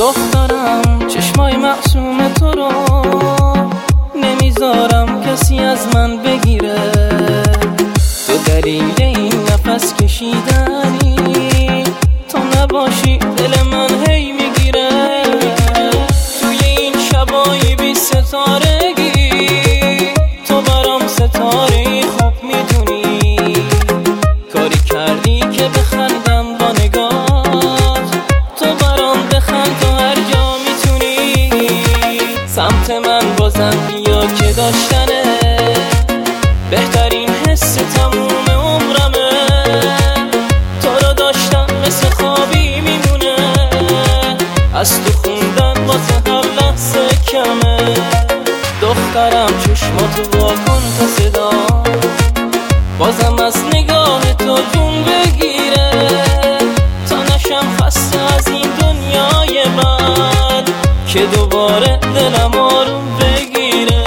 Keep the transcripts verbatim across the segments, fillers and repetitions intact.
دخترم چشمای معصوم تو رو نمیذارم کسی از من بگیره. تو دلیل این نفس کشیدنی، تو نباشی دل من هی میگیره. توی این شبای بی ستارگی تو برام ستاره خوب میدونی. کاری کردی که بخندم با نگات، تو برام بخند تو هر جا میتونی. سمت من بازم بیا که داشتنه بهترین حس تموم عمرمه. تو رو داشتم مثل خوابی میمونه، از تو خوندن واسه هر لحظه کمه. دخترم چشماتو واکن تا صدا بازم از نگاه تو جون بگیره. تا نشم خسته از این دنیای بد که دوباره دلم آروم بگیره.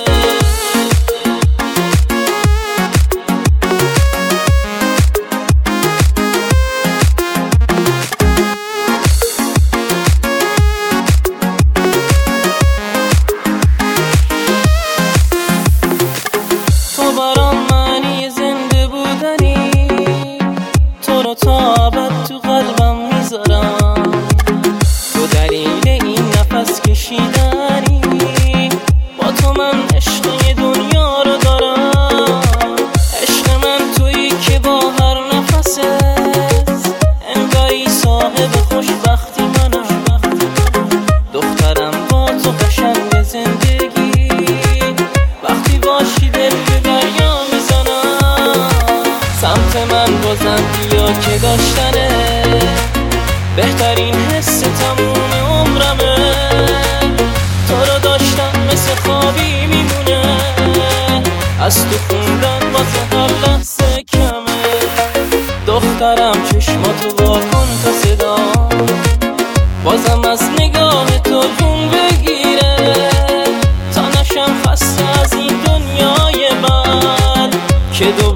تو برام معنی زنده بودنی، تو رو تا ابد تو قلبم میذارم. تو دلیل این نفس کشیدنی، با تو من عشق دنیا رو دارم. عشق من تویی که با هر نفست انگاری صاحب خوشبختی منم. دخترم با تو قشنگ زندگی، وقتی باشی دل به دریا میزنم. سمت من بازم بیا که داشتنه بهترین حس تموم عمرمه. تو رو داشتم مثل خوابی میمونه، از تو خوندن واسه هر لحظه کمه. دخترم چشماتو واکن تا صدا بازم از نگاه تو جون بگیره. تا نشم خسته از این دنیای بد که دو